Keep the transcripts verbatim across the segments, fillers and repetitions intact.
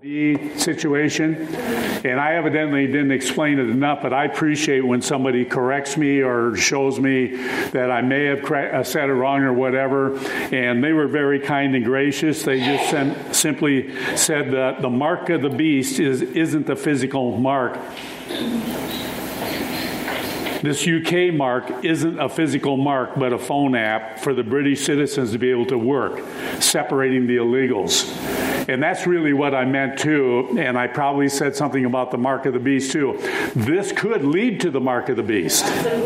B situation, and I evidently didn't explain it enough, but I appreciate when somebody corrects me or shows me that I may have cra- said it wrong or whatever, and they were very kind and gracious. They just sem- simply said that the mark of the beast is, isn't the physical mark. This U K mark isn't a physical mark, but a phone app for the British citizens to be able to work, separating the illegals. And that's really what I meant too, and I probably said something about the mark of the beast too. This could lead to the mark of the beast.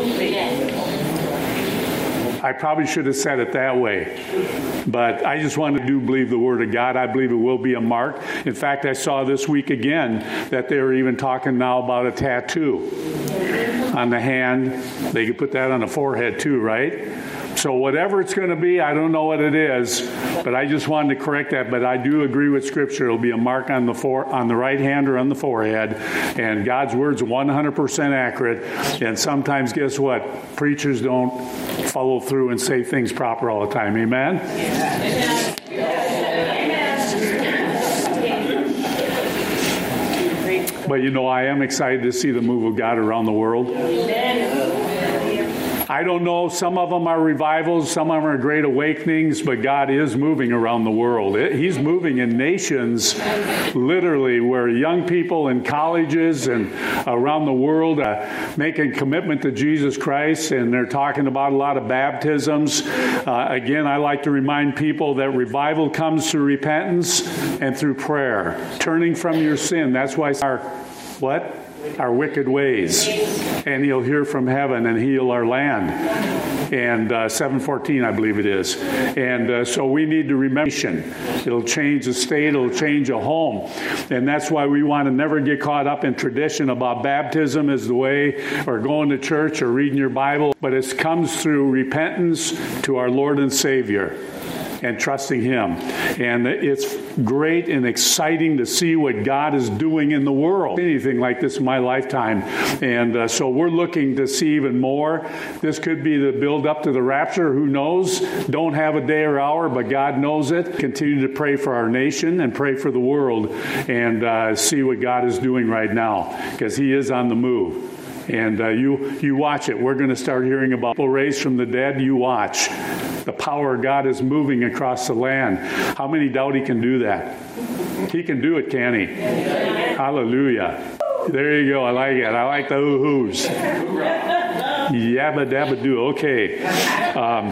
I probably should have said it that way. But I just wanted to do believe the Word of God. I believe it will be a mark. In fact, I saw this week again that they're even talking now about a tattoo on the hand. They could put that on the forehead too, right? So whatever it's going to be, I don't know what it is, but I just wanted to correct that. But I do agree with Scripture. It'll be a mark on the fore, on the right hand or on the forehead. And God's Word's one hundred percent accurate. And sometimes, guess what? Preachers don't follow through and say things proper all the time. Amen? Amen. But you know, I am excited to see the move of God around the world. Amen. I don't know, some of them are revivals, some of them are great awakenings, but God is moving around the world. He's moving in nations, literally, where young people in colleges and around the world uh, make a commitment to Jesus Christ, and they're talking about a lot of baptisms. Uh, again, I like to remind people that revival comes through repentance and through prayer, turning from your sin. That's why our, what? Our wicked ways, and He'll hear from heaven and heal our land. And uh, seven fourteen, I believe it is. And uh, so we need to remember, it'll change a state, it'll change a home. And that's why we want to never get caught up in tradition about baptism is the way, or going to church or reading your Bible. But it comes through repentance to our Lord and Savior and trusting Him. And it's great and exciting to see what God is doing in the world. Anything like this in my lifetime. And uh, so we're looking to see even more. This could be the build up to the rapture. Who knows? Don't have a day or hour, but God knows it. Continue to pray for our nation and pray for the world and uh, see what God is doing right now, because He is on the move. And uh, you you watch it. We're going to start hearing about people raised from the dead. You watch. The power of God is moving across the land. How many doubt He can do that? He can do it, can He? Hallelujah. There you go. I like it. I like the hoo-hoos. Yabba dabba do. Okay. Um,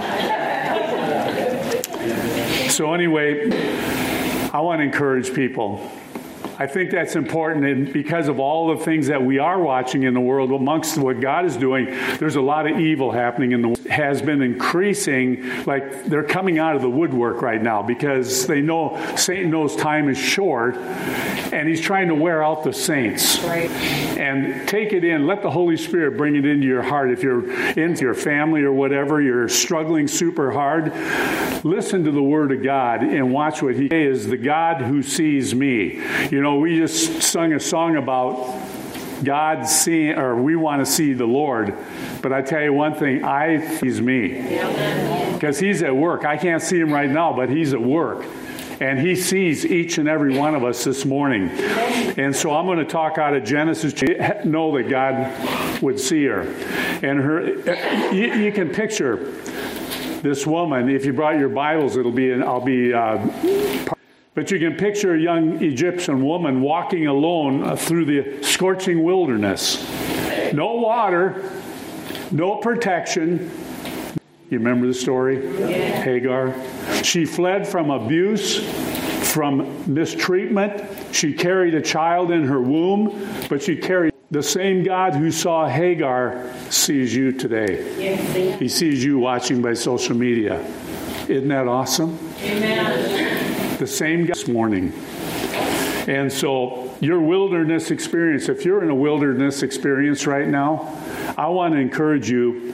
so anyway, I want to encourage people. I think that's important, and because of all the things that we are watching in the world, amongst what God is doing, there's a lot of evil happening in the world. It has been increasing, like they're coming out of the woodwork right now, because they know, Satan knows time is short, and he's trying to wear out the saints. Right. And take it in, let the Holy Spirit bring it into your heart. If you're into your family or whatever, you're struggling super hard, listen to the Word of God and watch what He is, the God who sees me. You know, we just sung a song about God seeing, or we want to see the Lord. But I tell you one thing, I sees me. Because He's at work. I can't see Him right now, but He's at work. And He sees each and every one of us this morning. And so I'm going to talk out of Genesis. Know that God would see her. And her, you, you can picture this woman. If you brought your Bibles, it'll be, in, I'll be... Uh, But you can picture a young Egyptian woman walking alone through the scorching wilderness. No water, no protection. You remember the story? Yeah. Hagar. She fled from abuse, from mistreatment. She carried a child in her womb, but she carried the same God who saw Hagar sees you today. Yes. He sees you watching by social media. Isn't that awesome? Amen. The same God this morning. And so your wilderness experience, if you're in a wilderness experience right now, I want to encourage you,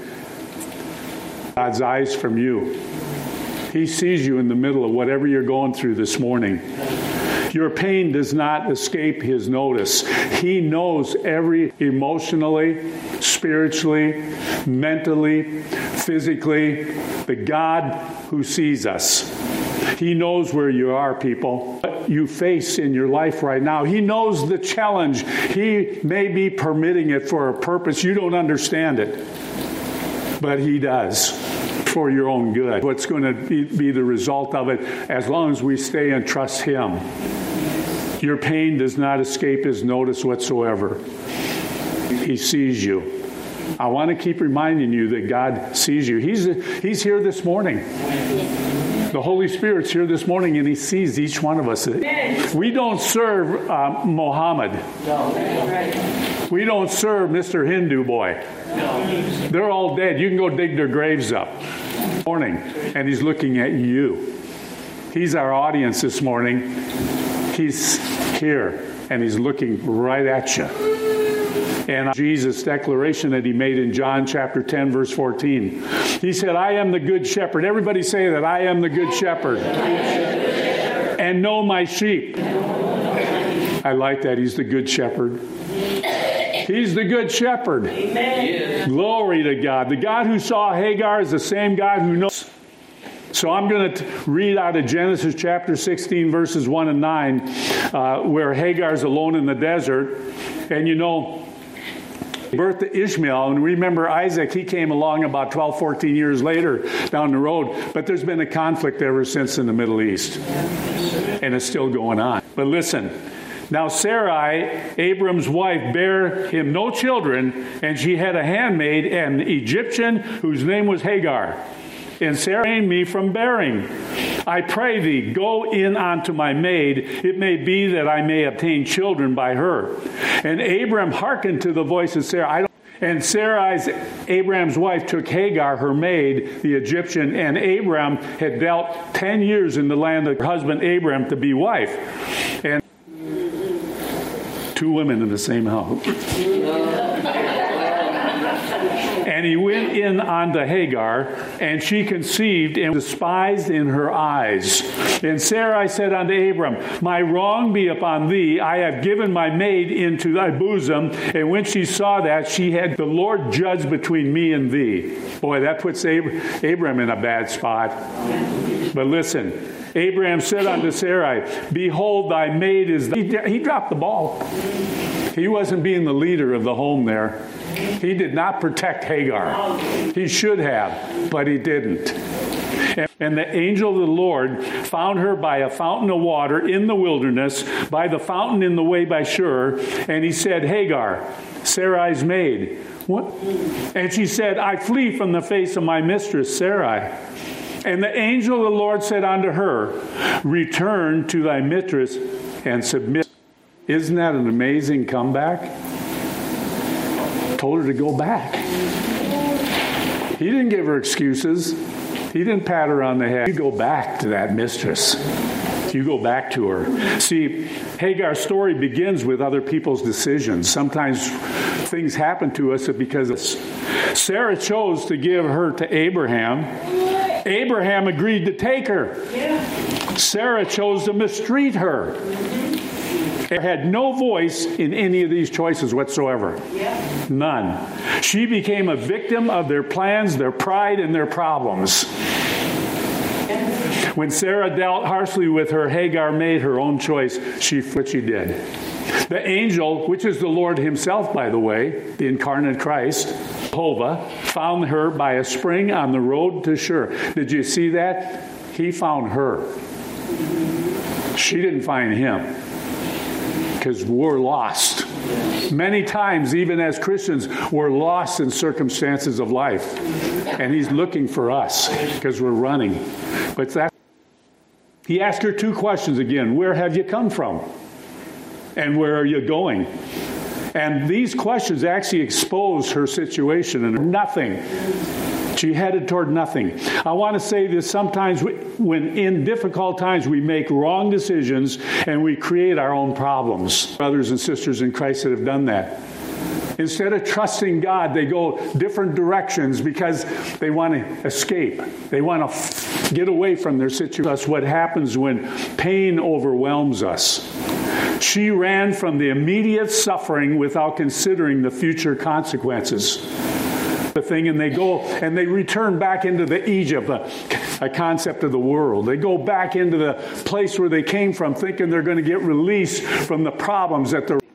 God's eyes from you. He sees you in the middle of whatever you're going through this morning. Your pain does not escape His notice. He knows every emotionally, spiritually, mentally, physically, the God who sees us. He knows where you are, people. you face in your life right now. He knows the challenge. He may be permitting it for a purpose. You don't understand it, but He does, for your own good. What's going to be, be the result of it as long as we stay and trust Him. Your pain does not escape His notice whatsoever. He sees you. I want to keep reminding you that God sees you. He's, he's here this morning. The Holy Spirit's here this morning, and He sees each one of us. We don't serve uh, Mohammed. We don't serve Mister Hindu boy. They're all dead. You can go dig their graves up. Morning, and He's looking at you. He's our audience this morning. He's here, and He's looking right at you. And Jesus' declaration that He made in John chapter ten, verse fourteen. He said, I am the good shepherd. Everybody say that. I am the good shepherd. And know my sheep. I like that. He's the good shepherd. He's the good shepherd. Amen. Glory to God. The God who saw Hagar is the same God who knows. So I'm going to read out of Genesis chapter sixteen, verses one and nine, uh, where Hagar's alone in the desert. And you know, birth to Ishmael, and remember Isaac, he came along about twelve, fourteen years later down the road, but there's been a conflict ever since in the Middle East, and it's still going on. But listen, now Sarai, Abram's wife, bare him no children, and she had a handmaid, an Egyptian, whose name was Hagar. And Sarah restrained me from bearing. I pray thee, go in unto my maid. It may be that I may obtain children by her. And Abram hearkened to the voice of Sarah. I don't, and Sarai's, Abram's wife, took Hagar, her maid, the Egyptian, and Abram had dealt ten years in the land of her husband Abram to be wife. And two women in the same house. And he went in unto Hagar, and she conceived and was despised in her eyes. And Sarai said unto Abram, my wrong be upon thee. I have given my maid into thy bosom. And when she saw that, she had the Lord judge between me and thee. Boy, that puts Ab- Abram in a bad spot. But listen, Abraham said unto Sarai, behold, thy maid is... He, he dropped the ball. He wasn't being the leader of the home there. He did not protect Hagar. He should have, but he didn't. And, and the angel of the Lord found her by a fountain of water in the wilderness, by the fountain in the way by Shur, and he said, Hagar, Sarai's maid. What? And she said, I flee from the face of my mistress, Sarai. And the angel of the Lord said unto her, return to thy mistress and submit. Isn't that an amazing comeback? Told her to go back. He didn't give her excuses. He didn't pat her on the head. You go back to that mistress. You go back to her. See, Hagar's story begins with other people's decisions. Sometimes things happen to us because of Sarah chose to give her to Abraham. Abraham agreed to take her. Sarah chose to mistreat her. Had no voice in any of these choices whatsoever. Yeah. None. She became a victim of their plans, their pride, and their problems. When Sarah dealt harshly with her, Hagar made her own choice. She what she did. The angel, which is the Lord himself, by the way, the incarnate Christ, Jehovah, found her by a spring on the road to Shur. Did you see that? He found her. She didn't find him. Because we're lost. Many times, even as Christians, we're lost in circumstances of life. And he's looking for us because we're running. But that, he asked her two questions again. Where have you come from? And where are you going? And these questions actually expose her situation and nothing. She headed toward nothing. I want to say this, sometimes we, when in difficult times we make wrong decisions and we create our own problems. Brothers and sisters in Christ that have done that. Instead of trusting God, they go different directions because they want to escape. They want to f- get away from their situation. That's what happens when pain overwhelms us. She ran from the immediate suffering without considering the future consequences. of thing, and they go and they return back into the Egypt, a, a concept of the world. They go back into the place where they came from, thinking they're going to get released from the problems that they're.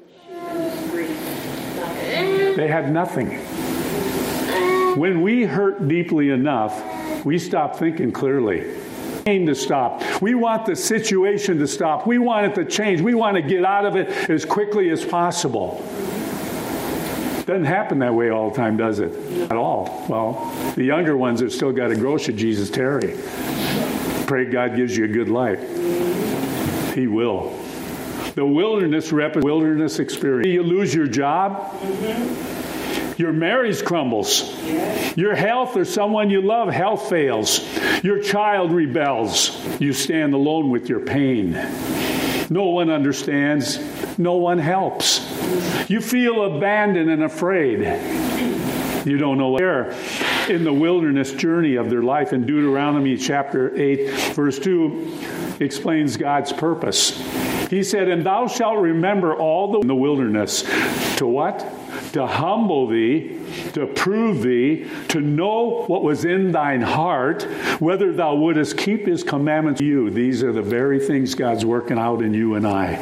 They had nothing. When we hurt deeply enough, we stop thinking clearly. To stop. We want the situation to stop. We want it to change. We want to get out of it as quickly as possible. Doesn't happen that way all the time, does it? At all. Well, the younger ones have still got to grow should Jesus tarry. Pray God gives you a good life. He will. The wilderness rep, wilderness experience. You lose your job. Mm-hmm. Your marriage crumbles. Yes. Your health or someone you love, health fails. Your child rebels. You stand alone with your pain. No one understands. No one helps. You feel abandoned and afraid. You don't know what they're in the wilderness journey of their life. In Deuteronomy chapter eight, verse two, explains God's purpose. He said, "And thou shalt remember all the in the wilderness." To what? To humble thee, to prove thee, to know what was in thine heart, whether thou wouldest keep his commandments to you. These are the very things God's working out in you and I.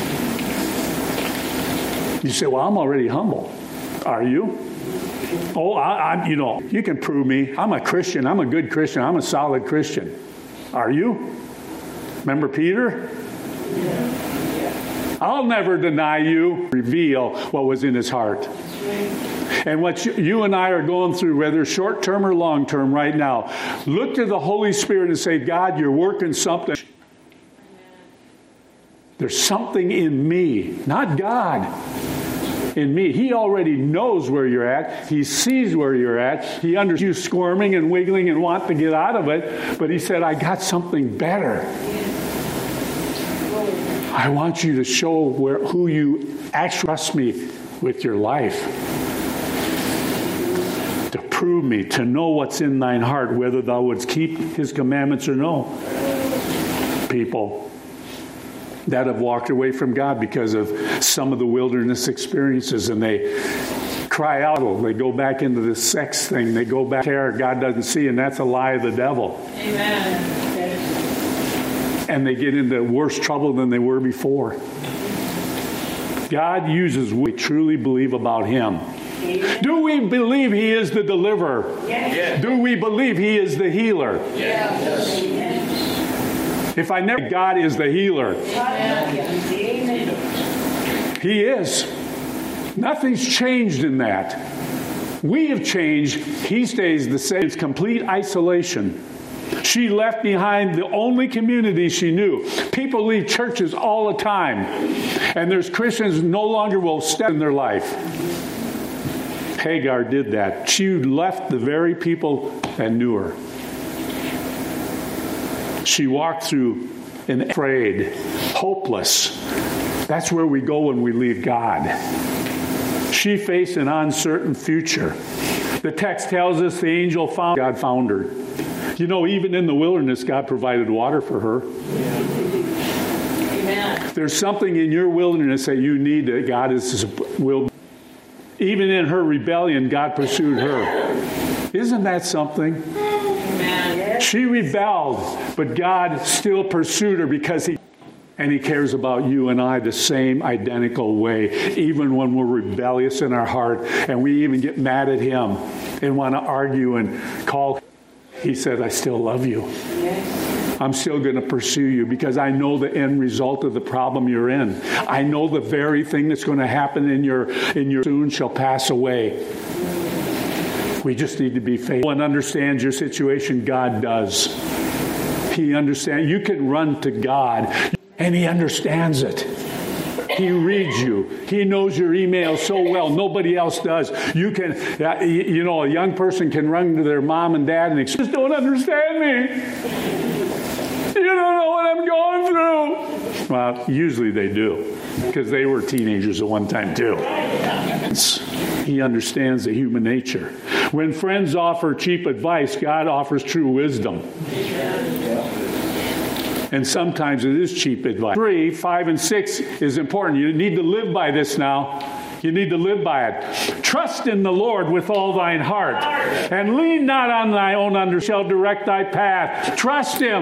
You say, well, I'm already humble. Are you? Oh, I, I'm, you know, you can prove me. I'm a Christian. I'm a good Christian. I'm a solid Christian. Are you? Remember Peter? Yeah. I'll never deny you. Reveal what was in his heart. And what you, you and I are going through, whether short-term or long-term right now, look to the Holy Spirit and say, God, you're working something. There's something in me, not God, in me. He already knows where you're at. He sees where you're at. He understands you squirming and wiggling and want to get out of it. But he said, I got something better. I want you to show where who you actually trust me with your life. To prove me, to know what's in thine heart, whether thou wouldst keep his commandments or no. People that have walked away from God because of some of the wilderness experiences, and they cry out, they go back into the sex thing, they go back there, God doesn't see, and that's a lie of the devil. Amen. And they get into worse trouble than they were before. God uses what we truly believe about him. Amen. Do we believe he is the deliverer? Yes. Do we believe he is the healer? Yes. Yes. If I never, God is the healer. Yes. He is. Nothing's changed in that. We have changed. He stays the same. It's complete isolation. She left behind the only community she knew. People leave churches all the time. And there's Christians who no longer will step in their life. Hagar did that. She left the very people that knew her. She walked through and afraid, hopeless. That's where we go when we leave God. She faced an uncertain future. The text tells us the angel found God found her. You know, even in the wilderness, God provided water for her. Amen. There's something in your wilderness that you need that God is will. Even in her rebellion, God pursued her. Isn't that something? Amen. She rebelled, but God still pursued her because he and he cares about you and I the same identical way, even when we're rebellious in our heart and we even get mad at him and want to argue and call. He said, I still love you. Yes. I'm still going to pursue you because I know the end result of the problem you're in. I know the very thing that's going to happen in your in your soon shall pass away. We just need to be faithful and understand your situation. God does. He understands. You can run to God, and he understands it. He reads you. He knows your email so well. Nobody else does. You can, you know, a young person can run to their mom and dad and just don't understand me. You don't know what I'm going through. Well, usually they do, because they were teenagers at one time too. He understands the human nature. When friends offer cheap advice, God offers true wisdom. And sometimes it is cheap advice. Three, five, and six is important. You need to live by this now. You need to live by it. Trust in the Lord with all thine heart, and lean not on thy own understanding. Shall direct thy path. Trust Him.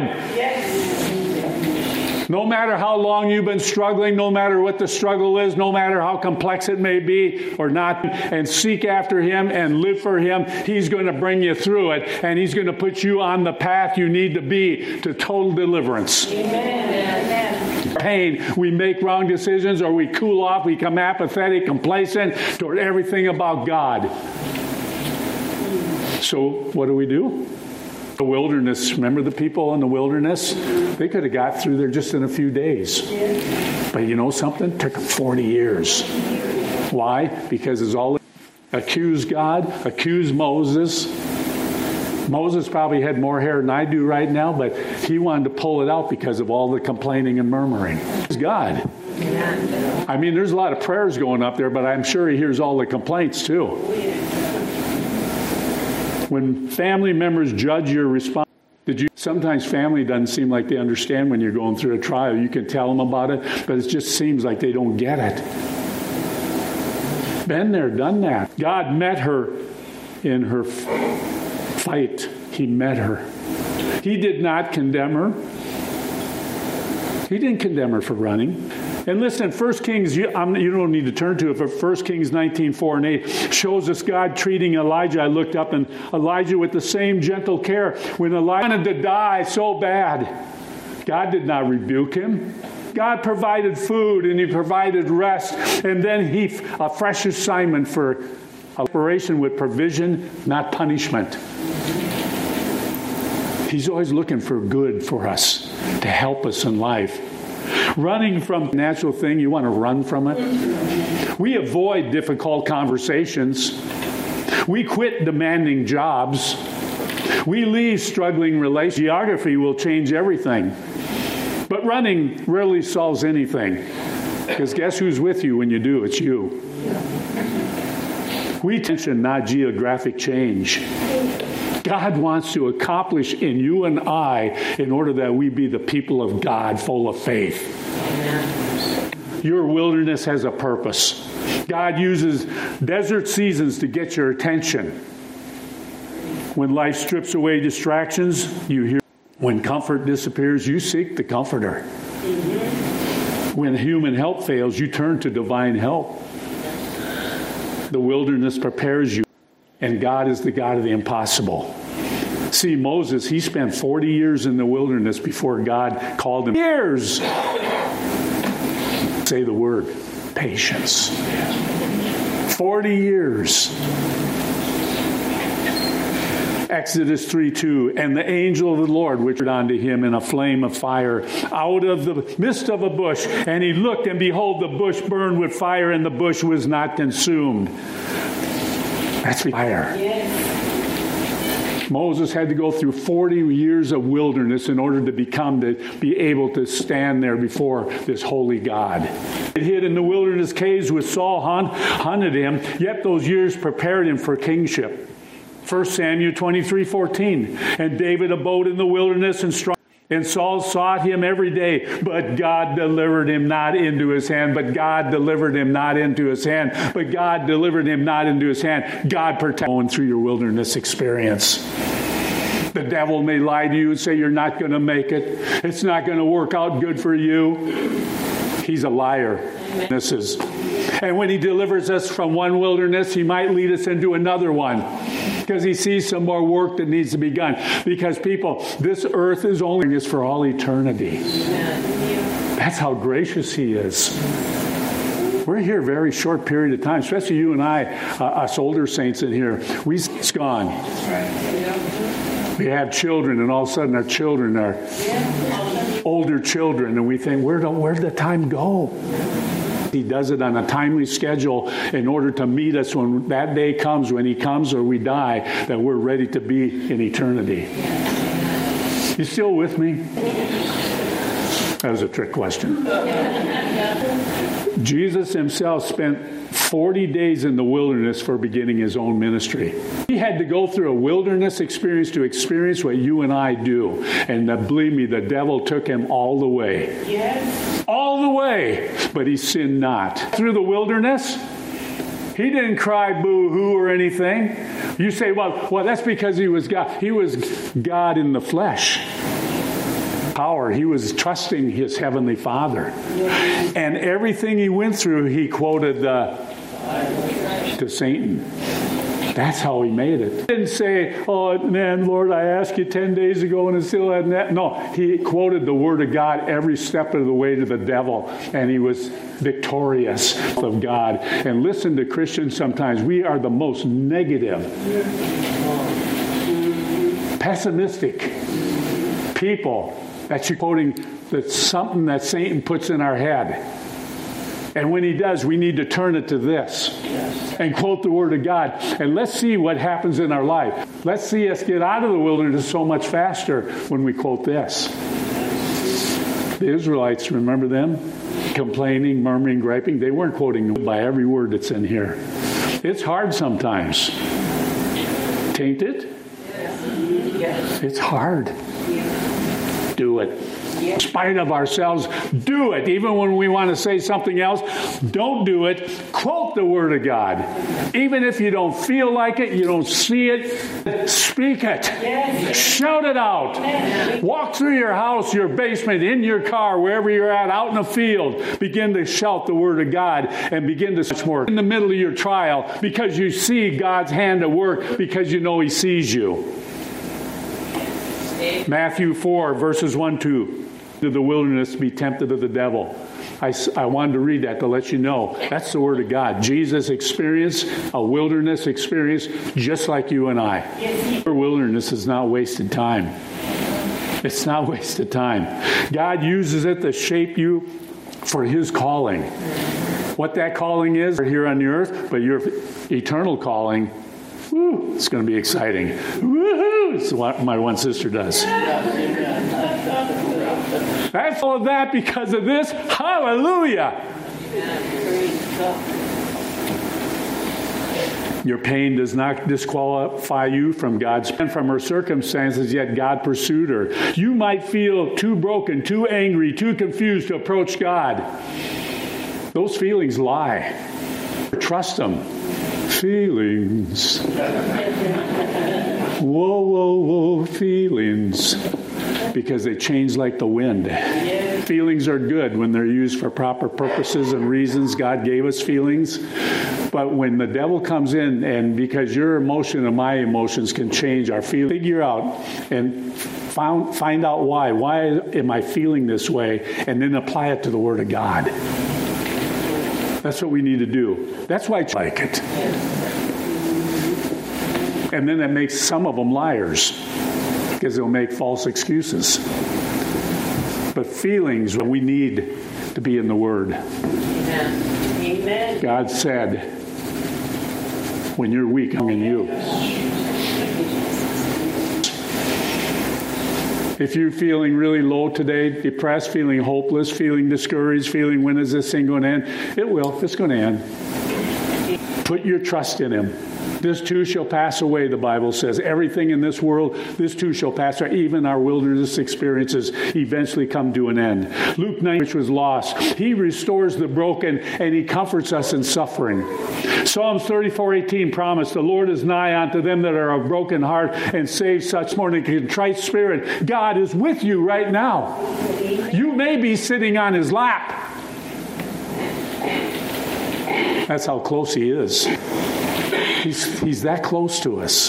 Yes. No matter how long you've been struggling, no matter what the struggle is, no matter how complex it may be or not, and seek after Him and live for Him, He's going to bring you through it, and He's going to put you on the path you need to be to total deliverance. Amen. Pain, we make wrong decisions, or we cool off, we become apathetic, complacent toward everything about God. So what do we do? The wilderness, remember the people in the wilderness? They could have got through there just in a few days. But you know something? It took them forty years. Why? Because it's all accuse God, accuse Moses. Moses probably had more hair than I do right now, but he wanted to pull it out because of all the complaining and murmuring. It's God. I mean, there's a lot of prayers going up there, but I'm sure He hears all the complaints too. When family members judge your response, did you? Sometimes family doesn't seem like they understand when you're going through a trial. You can tell them about it, but it just seems like they don't get it. Been there, done that. God met her in her fight. He met her. He did not condemn her. He didn't condemn her for running. And listen, First Kings, you, um, you don't need to turn to it, but First Kings nineteen, four and eight shows us God treating Elijah. I looked up, and Elijah with the same gentle care. When Elijah wanted to die so bad, God did not rebuke him. God provided food, and He provided rest. And then He, a fresh assignment for operation with provision, not punishment. He's always looking for good for us, to help us in life. Running from the natural thing, you want to run from it. We avoid difficult conversations. We quit demanding jobs. We leave struggling relationships. Geography will change everything. But running rarely solves anything. Because guess who's with you when you do? It's you. We tension, not geographic change. God wants to accomplish in you and I in order that we be the people of God full of faith. Amen. Your wilderness has a purpose. God uses desert seasons to get your attention. When life strips away distractions, you hear. When comfort disappears, you seek the Comforter. Mm-hmm. When human help fails, you turn to divine help. The wilderness prepares you. And God is the God of the impossible. See, Moses, he spent forty years in the wilderness before God called him. Years! Say the word, patience. forty years. Exodus three two, and the angel of the Lord which appeared unto him in a flame of fire out of the midst of a bush. And he looked, and behold, the bush burned with fire, and the bush was not consumed. That's fire. Yes. Moses had to go through forty years of wilderness in order to become, to be able to stand there before this holy God. It hid in the wilderness caves with Saul hunt, hunted him, yet those years prepared him for kingship. First Samuel twenty-three fourteen. And David abode in the wilderness and strong. And Saul sought him every day, but God delivered him not into his hand. But God delivered him not into his hand. But God delivered him not into his hand. God protect going through your wilderness experience. The devil may lie to you and say you're not going to make it. It's not going to work out good for you. He's a liar. This is, and when He delivers us from one wilderness, He might lead us into another one. Because He sees some more work that needs to be done. Because people, this earth is only is for all eternity. That's how gracious He is. We're here a very short period of time, especially you and I, uh, us older saints in here. We, it's gone. We have children, and all of a sudden our children are older children, and we think, where do, where did the time go? He does it on a timely schedule in order to meet us when that day comes, when He comes or we die, that we're ready to be in eternity. You still with me? That was a trick question. Jesus Himself spent forty days in the wilderness for beginning his own ministry. He had to go through a wilderness experience to experience what you and I do. And uh, believe me, the devil took him all the way. Yes. All the way. But he sinned not. Through the wilderness, he didn't cry boo-hoo or anything. You say, well, well, that's because he was God. He was God in the flesh. Power. He was trusting his heavenly Father. And everything he went through, he quoted uh, to Satan. That's how he made it. He didn't say, oh, man, Lord, I asked you ten days ago and it still hadn't happened. No, he quoted the Word of God every step of the way to the devil, and he was victorious of God. And listen to Christians sometimes. We are the most negative, pessimistic people that you're quoting that's something that Satan puts in our head. And when he does, we need to turn it to this and quote the Word of God. And let's see what happens in our life. Let's see us get out of the wilderness so much faster when we quote this. The Israelites, remember them? Complaining, murmuring, griping. They weren't quoting by every word that's in here. It's hard sometimes. Tain't it? It's hard. Do it. In spite of ourselves, do it. Even when we want to say something else, don't do it. Quote the Word of God. Even if you don't feel like it, you don't see it, speak it. Yes. Shout it out. Yes. Walk through your house, your basement, in your car, wherever you're at, out in the field. Begin to shout the Word of God and begin to much more in the middle of your trial because you see God's hand at work because you know He sees you. Matthew four, verses one, two. To the wilderness be tempted of the devil. I, I wanted to read that to let you know. That's the Word of God. Jesus experienced a wilderness experience just like you and I. Yes. Our wilderness is not wasted time. It's not wasted time. God uses it to shape you for His calling. What that calling is here on the earth, but your eternal calling, woo, it's going to be exciting. Woohoo! It's what my one sister does. That's all of that because of this. Hallelujah! Your pain does not disqualify you from God's and from her circumstances, yet God pursued her. You might feel too broken, too angry, too confused to approach God. Those feelings lie. Trust them. Feelings. Whoa, whoa, whoa, feelings. Because they change like the wind. Yes. Feelings are good when they're used for proper purposes and reasons. God gave us feelings. But when the devil comes in, and because your emotion and my emotions can change our feelings, figure out and found, find out why. Why am I feeling this way? And then apply it to the Word of God. That's what we need to do. That's why I like it. And then that makes some of them liars. Because they'll make false excuses. But feelings, we need to be in the Word. Amen. Amen. God said, when you're weak, I'm in you. If you're feeling really low today, depressed, feeling hopeless, feeling discouraged, feeling when is this thing going to end? It will. It's going to end. Put your trust in Him. This too shall pass away, the Bible says. Everything in this world, this too shall pass away. Even our wilderness experiences eventually come to an end. Luke nine, which was lost. He restores the broken and He comforts us in suffering. Psalms thirty-four eighteen promised, the Lord is nigh unto them that are of broken heart and save such more than a contrite spirit. God is with you right now. You may be sitting on His lap. That's how close He is. He's, he's that close to us.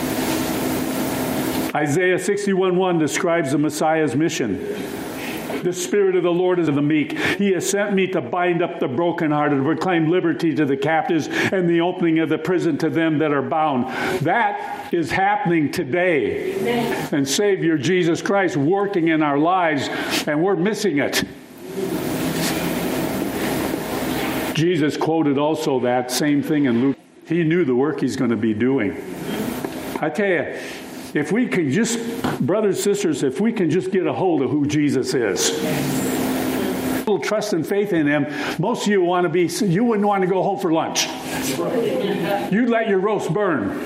Isaiah sixty-one one describes the Messiah's mission. The Spirit of the Lord is of the meek. He has sent me to bind up the brokenhearted, to proclaim liberty to the captives, and the opening of the prison to them that are bound. That is happening today. Amen. And Savior Jesus Christ working in our lives, and we're missing it. Jesus quoted also that same thing in Luke. He knew the work He's going to be doing. I tell you, if we can just, brothers and sisters, if we can just get a hold of who Jesus is. little trust and faith in him, most of you want to be, you wouldn't want to go home for lunch. You'd let your roast burn.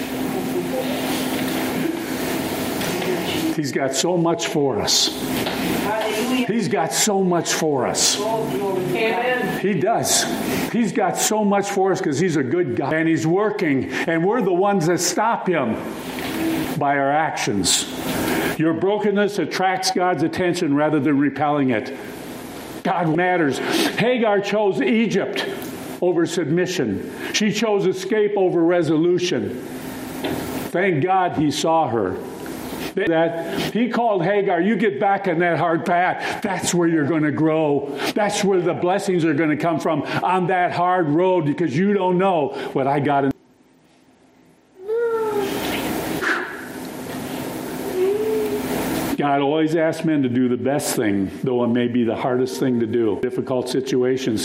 He's got so much for us. He's got so much for us. He does. He's got so much for us because he's a good God. And he's working. And we're the ones that stop him by our actions. Your brokenness attracts God's attention rather than repelling it. God matters. Hagar chose Egypt over submission. She chose escape over resolution. Thank God he saw her. That he called Hagar, you get back on that hard path. That's where you're going to grow. That's where the blessings are going to come from, on that hard road, because you don't know what I got in. God always asks men to do the best thing, though it may be the hardest thing to do. Difficult situations.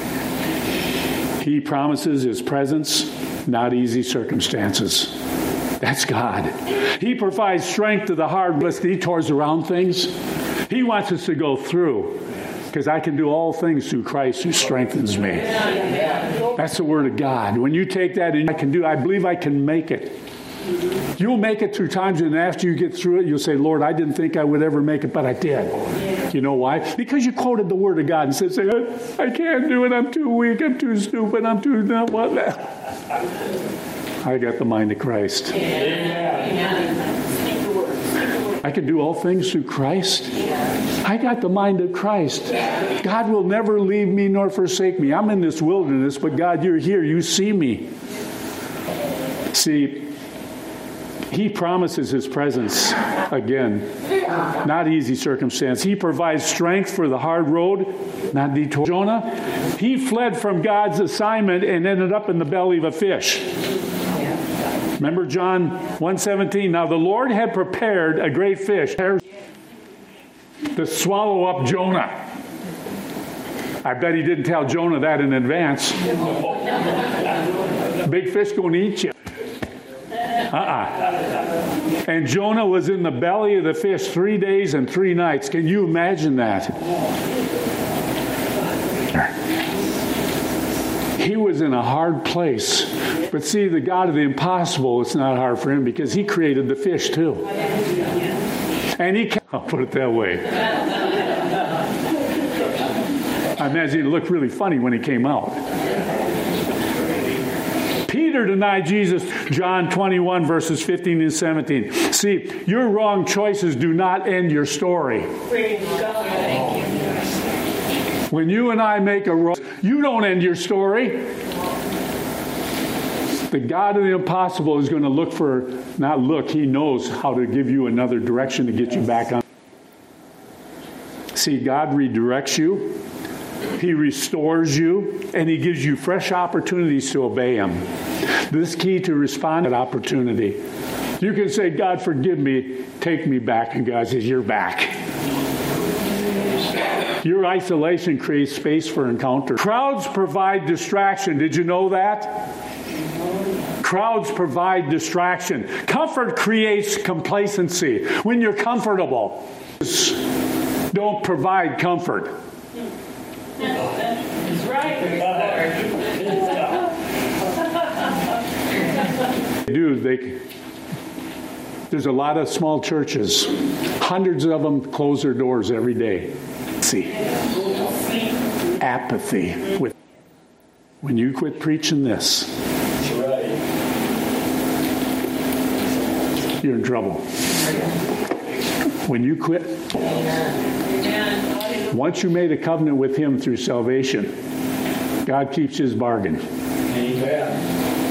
He promises his presence, not easy circumstances. That's God. He provides strength to the hard detours around things. He wants us to go through, because I can do all things through Christ who strengthens me. That's the word of God. When you take that in, I can do, I believe I can make it. You'll make it through times, and after you get through it, you'll say, Lord, I didn't think I would ever make it, but I did. You know why? Because you quoted the word of God and said, I can't do it. I'm too weak. I'm too stupid. I'm too not what. I got the mind of Christ. I can do all things through Christ. I got the mind of Christ. God will never leave me nor forsake me. I'm in this wilderness, but God, you're here. You see me. See, he promises his presence again. Not easy circumstance. He provides strength for the hard road, not detour. Jonah, he fled from God's assignment and ended up in the belly of a fish. Remember John one seventeen. Now the Lord had prepared a great fish to swallow up Jonah. I bet he didn't tell Jonah that in advance. Big fish going to eat you. Uh-uh. And Jonah was in the belly of the fish three days and three nights. Can you imagine that? He was in a hard place. But see, the God of the impossible, it's not hard for him because he created the fish too. And he, I'll put it that way. I imagine he looked really funny when he came out. Peter denied Jesus, John twenty-one, verses fifteen and seventeen. See, your wrong choices do not end your story. When you and I make a wrong, you don't end your story. The God of the impossible is going to look for, not look, he knows how to give you another direction to get you back on. See, God redirects you. He restores you, and he gives you fresh opportunities to obey him. This key to respond to that opportunity. You can say, God, forgive me, take me back, and God says, you're back. Your isolation creates space for encounter. Crowds provide distraction. Did you know that? Crowds provide distraction. Comfort creates complacency. When you're comfortable, don't provide comfort. That's right. Dude, they, there's a lot of small churches. Hundreds of them close their doors every day. See, apathy. With when you quit preaching this, you're in trouble. When you quit, once you made a covenant with him through salvation, God keeps his bargain. Amen.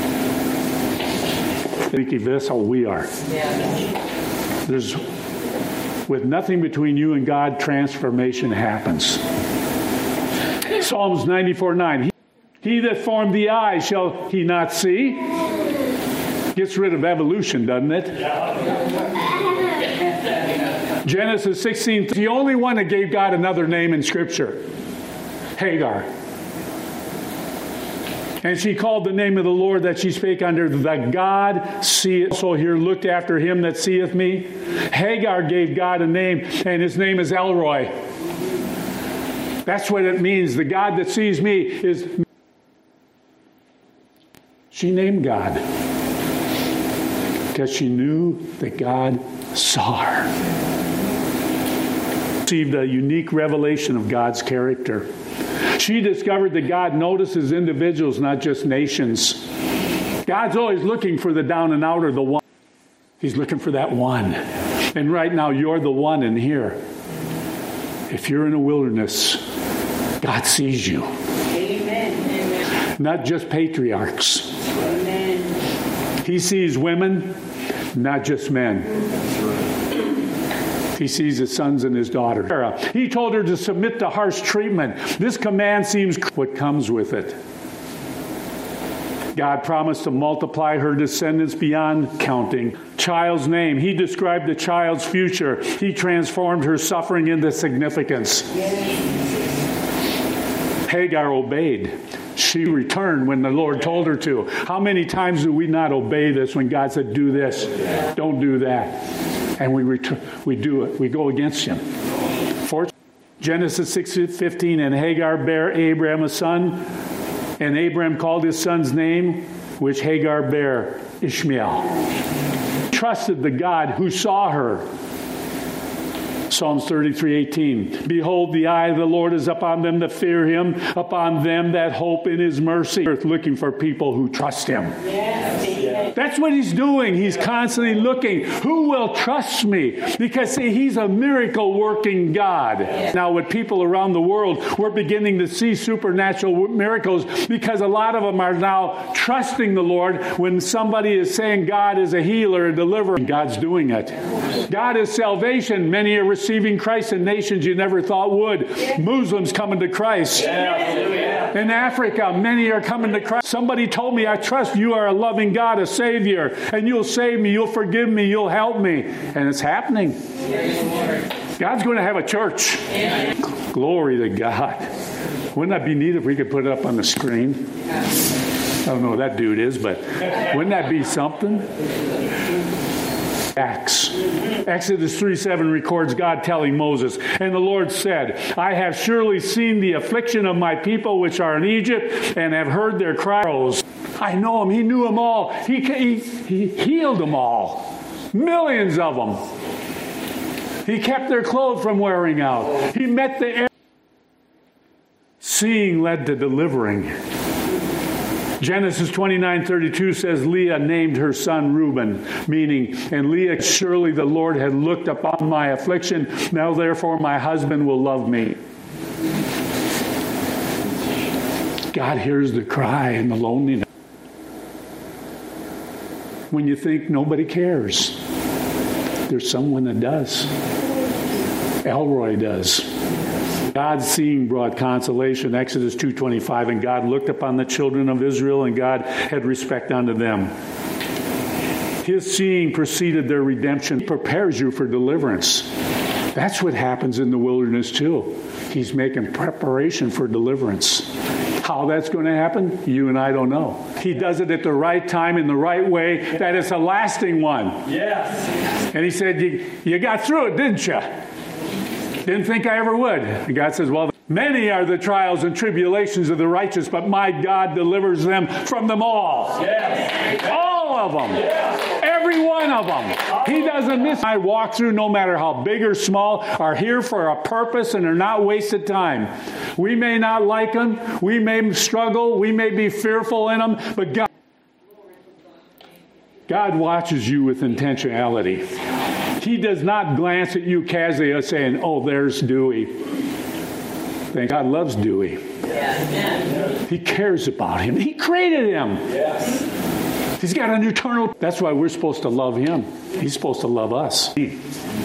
That's how we are. There's, with nothing between you and God, transformation happens. Psalms ninety-four nine. He, he that formed the eye, shall he not see? Gets rid of evolution, doesn't it? Genesis sixteen. The only one that gave God another name in Scripture. Hagar. And she called the name of the Lord that she spake under, the God seeth. So here, looked after him that seeth me. Hagar gave God a name, and his name is Elroy. That's what it means. The God that sees me is... She named God because she knew that God saw her. Received a unique revelation of God's character. She discovered that God notices individuals, not just nations. God's always looking for the down and out or the one. He's looking for that one. And right now, you're the one in here. If you're in a wilderness, God sees you. Amen. Not just patriarchs. Amen. He sees women, not just men. He sees his sons and his daughters. He told her to submit to harsh treatment. This command seems what comes with it. God promised to multiply her descendants beyond counting. Child's name. He described the child's future. He transformed her suffering into significance. Hagar obeyed. She returned when the Lord told her to. How many times do we not obey this when God said, do this, don't do that? And we return, we do it. We go against him. For Genesis six fifteen, and Hagar bare Abraham a son, and Abraham called his son's name, which Hagar bare, Ishmael. Trusted the God who saw her. Psalms thirty-three eighteen. Behold, the eye of the Lord is upon them that fear him, upon them that hope in his mercy. Earth looking for people who trust him. Yes. That's what he's doing. He's constantly looking. Who will trust me? Because, see, he's a miracle-working God. Yes. Now, with people around the world, we're beginning to see supernatural miracles because a lot of them are now trusting the Lord when somebody is saying God is a healer, a deliverer. God's doing it. God is salvation. Many are receiving Christ in nations you never thought would. Muslims coming to Christ. Yeah. In Africa, many are coming to Christ. Somebody told me, I trust you are a loving God, a Savior, and you'll save me, you'll forgive me, you'll help me. And it's happening. God's going to have a church. Glory to God. Wouldn't that be neat if we could put it up on the screen? I don't know who that dude is, but wouldn't that be something? Acts. Exodus three seven records God telling Moses, and the Lord said, I have surely seen the affliction of my people which are in Egypt, and have heard their cries. I know them. He knew them all. He, he, he healed them all. Millions of them. He kept their clothes from wearing out. He met the air. Seeing led to delivering. Genesis twenty-nine thirty-two says Leah named her son Reuben, meaning, and Leah, surely the Lord had looked upon my affliction. Now therefore my husband will love me. God hears the cry and the loneliness. When you think nobody cares, there's someone that does. Elroy does. God's seeing brought consolation. Exodus two twenty-five, and God looked upon the children of Israel, and God had respect unto them. His seeing preceded their redemption. He prepares you for deliverance. That's what happens in the wilderness too. He's making preparation for deliverance. How that's going to happen, you and I don't know. He does it at the right time, in the right way, that it's a lasting one. Yes. And he said, you, you got through it, didn't you? Didn't think I ever would. And God says, well, many are the trials and tribulations of the righteous, but my God delivers them from them all. Yes. All of them. Yes. Every one of them. He doesn't miss. I walk through, no matter how big or small, are here for a purpose and are not wasted time. We may not like them. We may struggle. We may be fearful in them, but God, God watches you with intentionality. He does not glance at you casually saying, oh, there's Dewey. Thank God loves Dewey. Yes. He cares about him. He created him. Yes. He's got an eternal... That's why we're supposed to love him. He's supposed to love us. Right.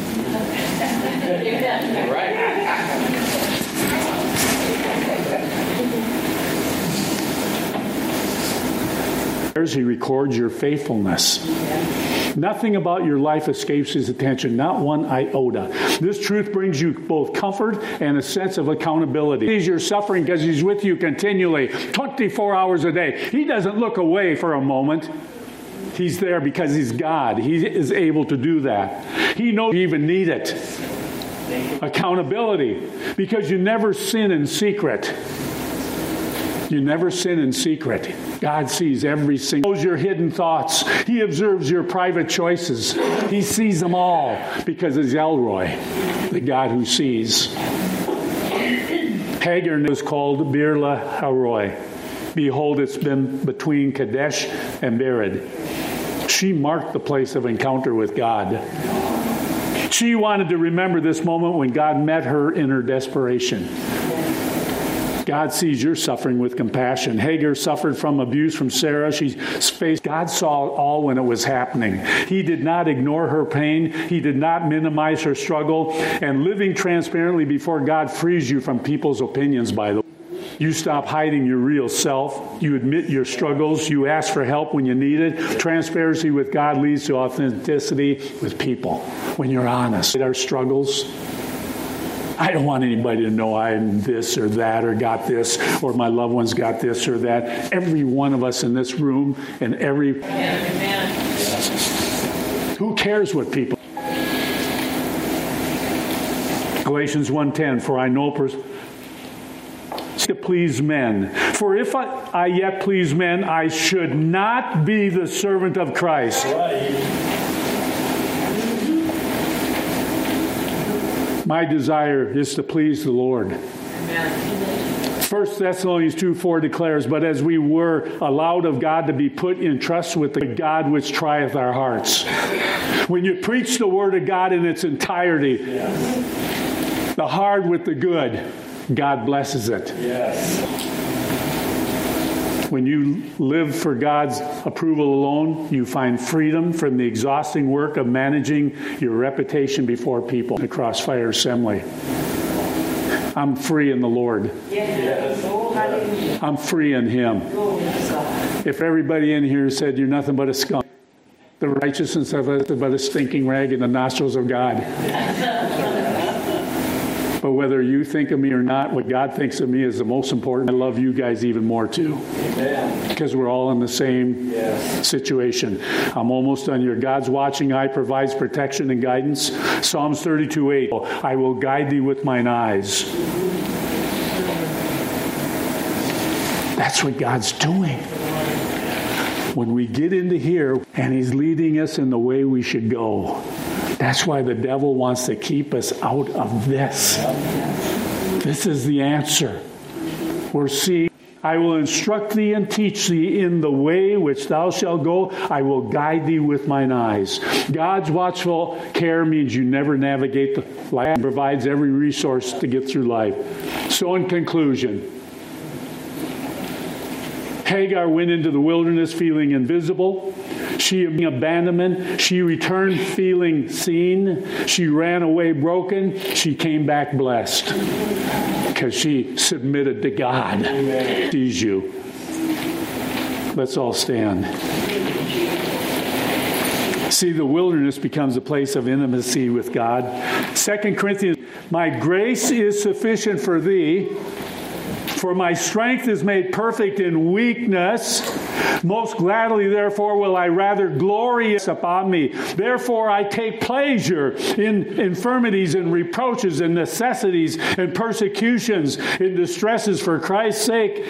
He records your faithfulness. Nothing about your life escapes his attention, not one iota. This truth brings you both comfort and a sense of accountability. He's your suffering because he's with you continually, twenty-four hours a day. He doesn't look away for a moment. He's there because he's God. He is able to do that. He knows you even need it. Accountability, because you never sin in secret. You never sin in secret. God sees every single, knows your hidden thoughts. He observes your private choices. He sees them all because it's Elroy, the God who sees. Hagar was called Bir Lahai. Behold, it's been between Kadesh and Bered. She marked the place of encounter with God. She wanted to remember this moment when God met her in her desperation. God sees your suffering with compassion. Hagar suffered from abuse from Sarah. She faced, God saw it all when it was happening. He did not ignore her pain. He did not minimize her struggle. And living transparently before God frees you from people's opinions, by the way. You stop hiding your real self. You admit your struggles. You ask for help when you need it. Transparency with God leads to authenticity with people. When you're honest. Our struggles. I don't want anybody to know I'm this or that or got this or my loved ones got this or that. Every one of us in this room and every... Amen. Who cares what people... Galatians one ten, for I know... Pers- to please men. For if I, I yet please men, I should not be the servant of Christ. Right. My desire is to please the Lord. Amen. First Thessalonians two four declares, but as we were allowed of God to be put in trust with the God which trieth our hearts. When you preach the word of God in its entirety, yes. The hard with the good, God blesses it. Yes. When you live for God's approval alone, you find freedom from the exhausting work of managing your reputation before people. The Crossfire Assembly. I'm free in the Lord. Yes. I'm free in Him. If everybody in here said you're nothing but a skunk, the righteousness of it is but a stinking rag in the nostrils of God. But whether you think of me or not, what God thinks of me is the most important. I love you guys even more too. Amen. Because we're all in the same yes. situation. I'm almost done here. God's watching eye provides protection and guidance. Psalms thirty-two eight. I will guide thee with mine eyes. That's what God's doing. When we get into here and He's leading us in the way we should go. That's why the devil wants to keep us out of this. This is the answer. We're seeing, I will instruct thee and teach thee in the way which thou shalt go. I will guide thee with mine eyes. God's watchful care means you never navigate the life and provides every resource to get through life. So in conclusion, Hagar went into the wilderness feeling invisible. She abandonment. She returned feeling seen. She ran away broken. She came back blessed because she submitted to God. Amen. Sees you. Let's all stand. See, the wilderness becomes a place of intimacy with God. Second Corinthians, my grace is sufficient for thee. For my strength is made perfect in weakness. Most gladly, therefore, will I rather glory upon me. Therefore, I take pleasure in infirmities and reproaches and necessities and persecutions and distresses for Christ's sake.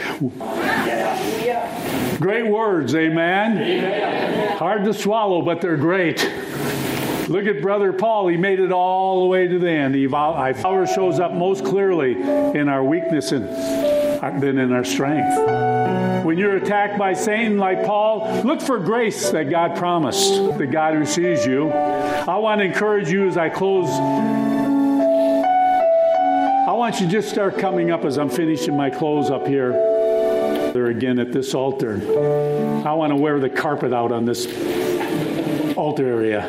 Great words, amen? Amen. Hard to swallow, but they're great. Look at Brother Paul. He made it all the way to the end. Our power shows up most clearly in our weakness and than in our strength. When you're attacked by Satan like Paul, look for grace that God promised, the God who sees you. I want to encourage you as I close. I want you to just start coming up as I'm finishing my close up here. There again at this altar. I want to wear the carpet out on this altar area.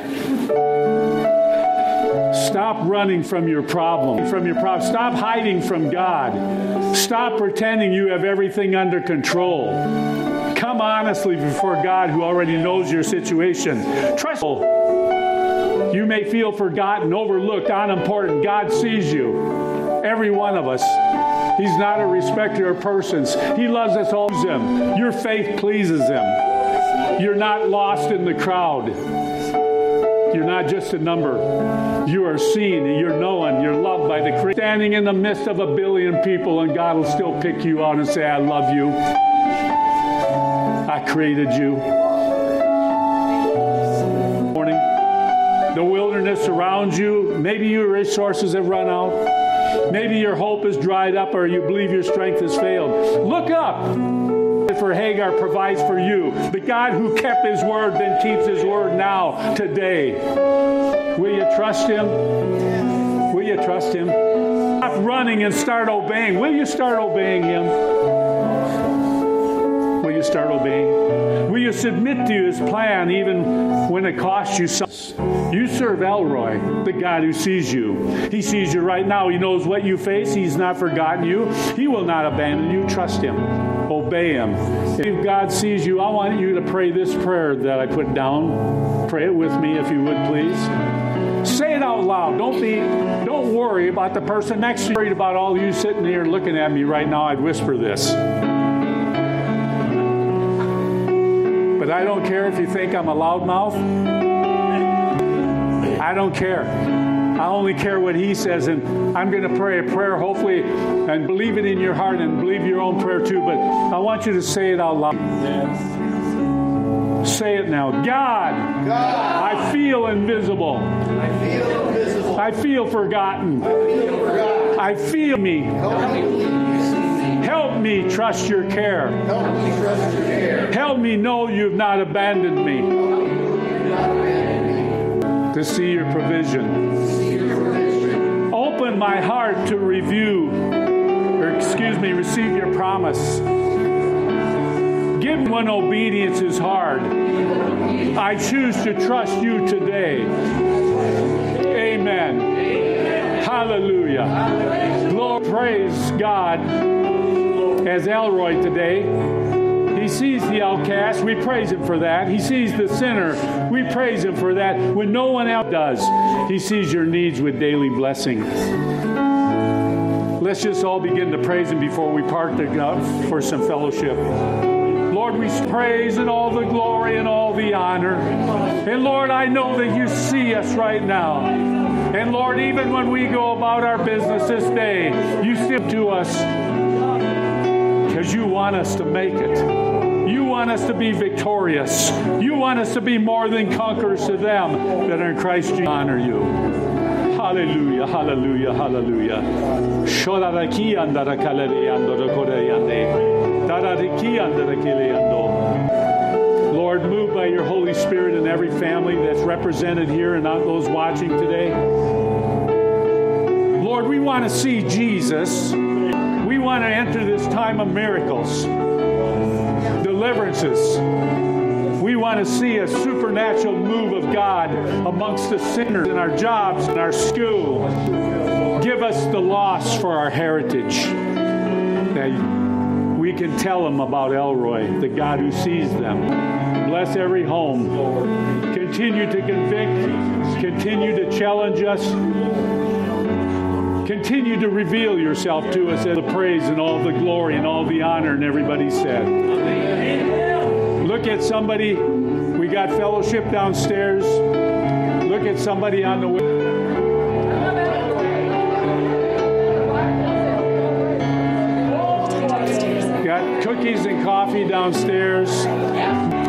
Stop running from your problem. From your problem. Stop hiding from God. Stop pretending you have everything under control. Come honestly before God who already knows your situation. Trust. You may feel forgotten, overlooked, unimportant. God sees you. Every one of us. He's not a respecter of persons. He loves us all. Your faith pleases Him. You're not lost in the crowd. You're not just a number. You are seen, you're known, you're loved by the Creator. Standing in the midst of a billion people, and God will still pick you out and say, I love you. I created you. Morning. The wilderness surrounds you. Maybe your resources have run out. Maybe your hope is dried up, or you believe your strength has failed. Look up. For Hagar provides for you. The God who kept His word then keeps His word now, today. Will you trust Him? Will you trust Him? Stop running and start obeying. Will you start obeying Him? Will you start obeying? Will you submit to His plan even when it costs you something? You serve Elroy, the God who sees you. He sees you right now. He knows what you face. He's not forgotten you. He will not abandon you. Trust Him. Obey Him. If God sees you, I want you to pray this prayer that I put down. Pray it with me if you would, please. Say it out loud. Don't be, don't worry about the person next to you. Worried about all you sitting here looking at me right now. I'd whisper this. But I don't care if you think I'm a loudmouth. I don't care. I only care what He says, and I'm going to pray a prayer, hopefully, and believe it in your heart and believe your own prayer too, but I want you to say it out loud. Yes. Say it now. God, God, I feel invisible. I feel invisible. I feel forgotten. I feel forgotten. I feel me. Help me. Help me trust your care. Help me trust your care. Help me know you've not abandoned me. Help me know you've not abandoned me. To see your provision. Open my heart to review, or excuse me, receive your promise. Give me when obedience is hard. I choose to trust you today. Amen. Amen. Hallelujah. Hallelujah. Lord, praise God. As Elroy today, He sees the outcast. We praise Him for that. He sees the sinner. We praise Him for that. When no one else does, He sees your needs with daily blessing. Let's just all begin to praise Him before we part to go for some fellowship. Lord, we praise and all the glory and all the honor. And Lord, I know that you see us right now. And Lord, even when we go about our business this day, you still to us because you want us to make it. You want us to be victorious. You want us to be more than conquerors to them that are in Christ Jesus. Honor you. Hallelujah, hallelujah, hallelujah. Lord, move by your Holy Spirit in every family that's represented here and not those watching today. Lord, we want to see Jesus. We want to enter this time of miracles, deliverances. We want to see a supernatural move of God amongst the sinners in our jobs, in our school. Give us the loss for our heritage, that we can tell them about Elroy, the God who sees them. Bless every home. Continue to convict. Continue to challenge us. Continue to reveal yourself to us as the praise and all the glory and all the honor. And everybody said, amen. Look at somebody. We got fellowship downstairs. Look at somebody on the way. Got cookies and coffee downstairs.